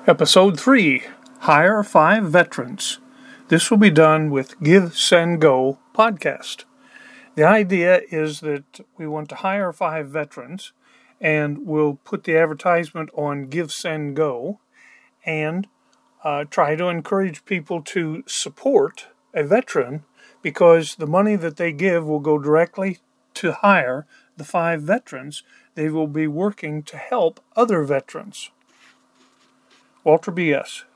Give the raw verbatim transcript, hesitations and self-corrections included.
Episode three, Hire Five Veterans. This will be done with Give, Send, Go podcast. The idea is that we want to hire five veterans, and we'll put the advertisement on Give, Send, Go, and uh, try to encourage people to support a veteran because the money that they give will go directly to hire the five veterans. They will be working to help other veterans. Walter B S